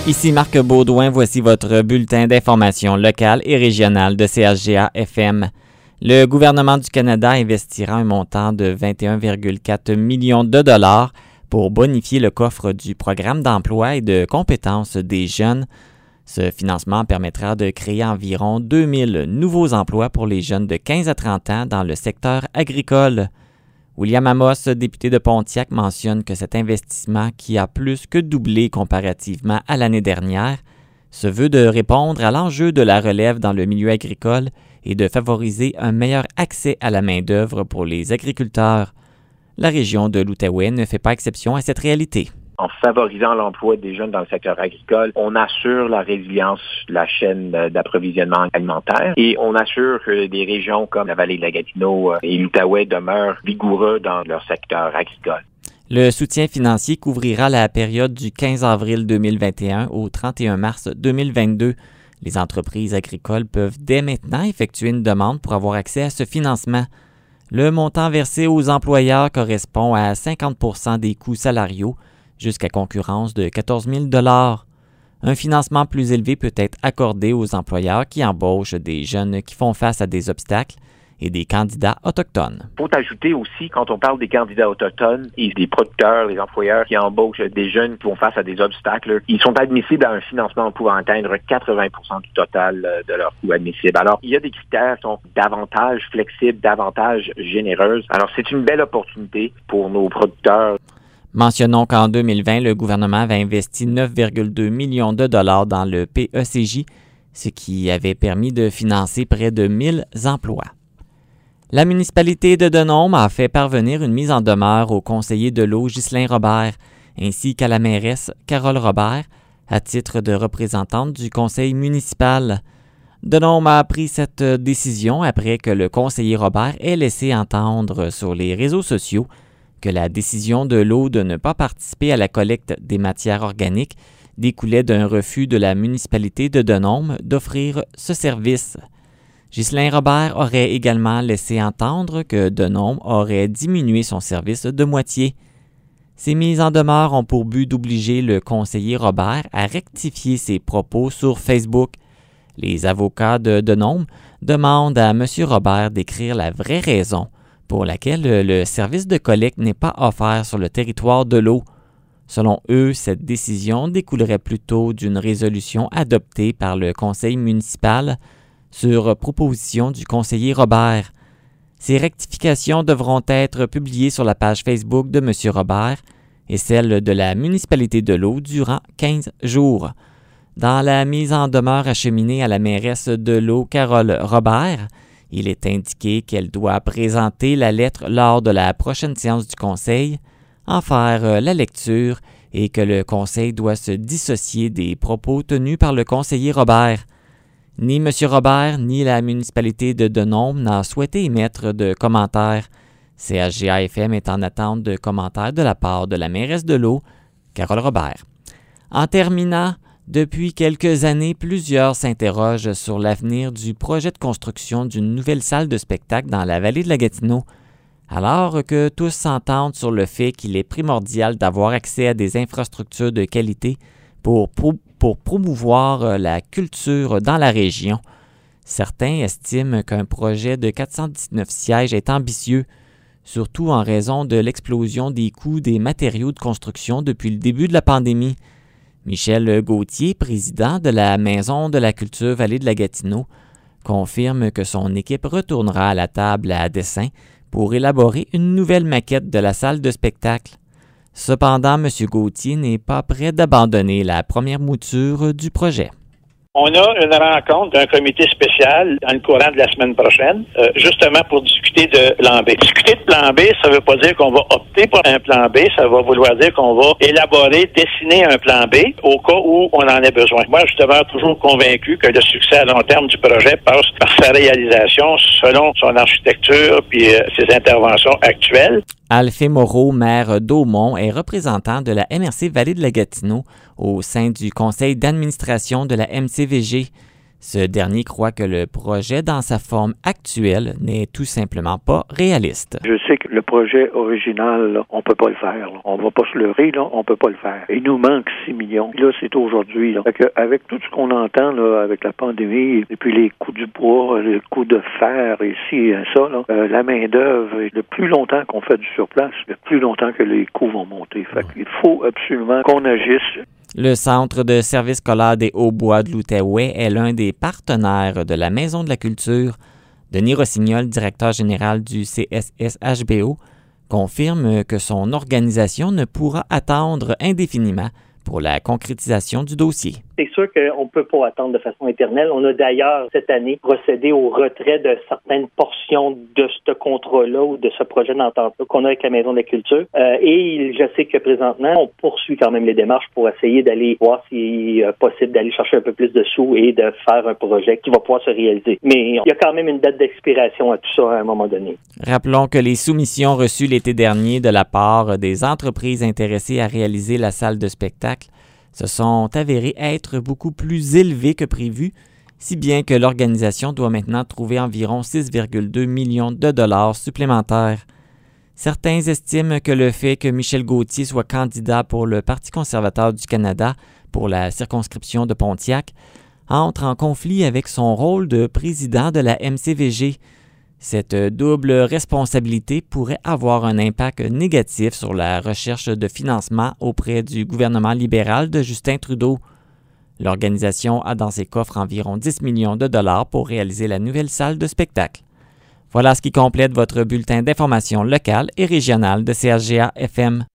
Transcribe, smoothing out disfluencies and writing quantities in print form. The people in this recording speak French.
Ici Marc Baudouin, voici votre bulletin d'information locale et régionale de CHGA-FM. Le gouvernement du Canada investira un montant de 21,4 millions de dollars pour bonifier le coffre du programme d'emploi et de compétences des jeunes. Ce financement permettra de créer environ 2000 nouveaux emplois pour les jeunes de 15 à 30 ans dans le secteur agricole. William Amos, député de Pontiac, mentionne que cet investissement, qui a plus que doublé comparativement à l'année dernière, se veut de répondre à l'enjeu de la relève dans le milieu agricole et de favoriser un meilleur accès à la main-d'œuvre pour les agriculteurs. La région de l'Outaouais ne fait pas exception à cette réalité. En favorisant l'emploi des jeunes dans le secteur agricole, on assure la résilience de la chaîne d'approvisionnement alimentaire et on assure que des régions comme la vallée de la Gatineau et l'Outaouais demeurent vigoureux dans leur secteur agricole. Le soutien financier couvrira la période du 15 avril 2021 au 31 mars 2022. Les entreprises agricoles peuvent dès maintenant effectuer une demande pour avoir accès à ce financement. Le montant versé aux employeurs correspond à 50 % des coûts salariaux, jusqu'à concurrence de 14 000 $. Un financement plus élevé peut être accordé aux employeurs qui embauchent des jeunes qui font face à des obstacles et des candidats autochtones. Il faut ajouter aussi, quand on parle des candidats autochtones et des producteurs, les employeurs qui embauchent des jeunes qui font face à des obstacles, ils sont admissibles à un financement pouvant atteindre 80 % du total de leur coût admissible. Alors, il y a des critères qui sont davantage flexibles, davantage généreuses. Alors, c'est une belle opportunité pour nos producteurs. Mentionnons qu'en 2020, le gouvernement avait investi 9,2 millions de dollars dans le PECJ, ce qui avait permis de financer près de 1000 emplois. La municipalité de Denôme a fait parvenir une mise en demeure au conseiller de l'eau Ghislain Robert, ainsi qu'à la mairesse Carole Robert, à titre de représentante du conseil municipal. Denôme a pris cette décision après que le conseiller Robert ait laissé entendre sur les réseaux sociaux que la décision de l'eau de ne pas participer à la collecte des matières organiques découlait d'un refus de la municipalité de Denôme d'offrir ce service. Ghislain Robert aurait également laissé entendre que Denôme aurait diminué son service de moitié. Ces mises en demeure ont pour but d'obliger le conseiller Robert à rectifier ses propos sur Facebook. Les avocats de Denôme demandent à M. Robert d'écrire la vraie raison pour laquelle le service de collecte n'est pas offert sur le territoire de l'eau. Selon eux, cette décision découlerait plutôt d'une résolution adoptée par le conseil municipal sur proposition du conseiller Robert. Ces rectifications devront être publiées sur la page Facebook de M. Robert et celle de la municipalité de l'eau durant 15 jours. Dans la mise en demeure acheminée à la mairesse de l'eau, Carole Robert, il est indiqué qu'elle doit présenter la lettre lors de la prochaine séance du Conseil, en faire la lecture et que le Conseil doit se dissocier des propos tenus par le conseiller Robert. Ni M. Robert ni la municipalité de Denôme n'a souhaité émettre de commentaires. CHGA-FM est en attente de commentaires de la part de la mairesse de l'eau, Carole Robert. En terminant, depuis quelques années, plusieurs s'interrogent sur l'avenir du projet de construction d'une nouvelle salle de spectacle dans la vallée de la Gatineau, alors que tous s'entendent sur le fait qu'il est primordial d'avoir accès à des infrastructures de qualité pour promouvoir la culture dans la région. Certains estiment qu'un projet de 419 sièges est ambitieux, surtout en raison de l'explosion des coûts des matériaux de construction depuis le début de la pandémie. Michel Gauthier, président de la Maison de la culture Vallée de la Gatineau, confirme que son équipe retournera à la table à dessin pour élaborer une nouvelle maquette de la salle de spectacle. Cependant, M. Gauthier n'est pas prêt d'abandonner la première mouture du projet. On a une rencontre d'un comité spécial dans le courant de la semaine prochaine, justement pour discuter de plan B. Discuter de plan B, ça ne veut pas dire qu'on va opter pour un plan B, ça va vouloir dire qu'on va élaborer, dessiner un plan B au cas où on en ait besoin. Moi, je demeure toujours convaincu que le succès à long terme du projet passe par sa réalisation selon son architecture puis ses interventions actuelles. Alphée Moreau, maire d'Aumont, est représentant de la MRC Vallée de la Gatineau au sein du conseil d'administration de la MCVG. Ce dernier croit que le projet dans sa forme actuelle n'est tout simplement pas réaliste. Je sais que le projet original, là, on peut pas le faire. Là. On va pas se leurrer, là, on peut pas le faire. Il nous manque 6 millions. Là, c'est aujourd'hui. Là. Fait que avec tout ce qu'on entend là, avec la pandémie, et puis les coûts du bois, les coûts de fer, ici et ça, là, la main-d'œuvre, le plus longtemps qu'on fait du surplace, le plus longtemps que les coûts vont monter. Fait qu'il faut absolument qu'on agisse. Le Centre de services scolaires des Hauts-Bois de l'Outaouais est l'un des partenaires de la Maison de la Culture. Denis Rossignol, directeur général du CSSHBO, confirme que son organisation ne pourra attendre indéfiniment pour la concrétisation du dossier. C'est sûr qu'on ne peut pas attendre de façon éternelle. On a d'ailleurs, cette année, procédé au retrait de certaines portions de ce contrat-là ou de ce projet d'entente-là qu'on a avec la Maison de la Culture. Et je sais que présentement, on poursuit quand même les démarches pour essayer d'aller voir s'il est possible d'aller chercher un peu plus de sous et de faire un projet qui va pouvoir se réaliser. Mais il y a quand même une date d'expiration à tout ça à un moment donné. Rappelons que les soumissions reçues l'été dernier de la part des entreprises intéressées à réaliser la salle de spectacle se sont avérées être beaucoup plus élevées que prévu, si bien que l'organisation doit maintenant trouver environ 6,2 millions de dollars supplémentaires. Certains estiment que le fait que Michel Gauthier soit candidat pour le Parti conservateur du Canada pour la circonscription de Pontiac entre en conflit avec son rôle de président de la MCVG. Cette double responsabilité pourrait avoir un impact négatif sur la recherche de financement auprès du gouvernement libéral de Justin Trudeau. L'organisation a dans ses coffres environ 10 millions de dollars pour réaliser la nouvelle salle de spectacle. Voilà ce qui complète votre bulletin d'information locale et régionale de CHGA FM.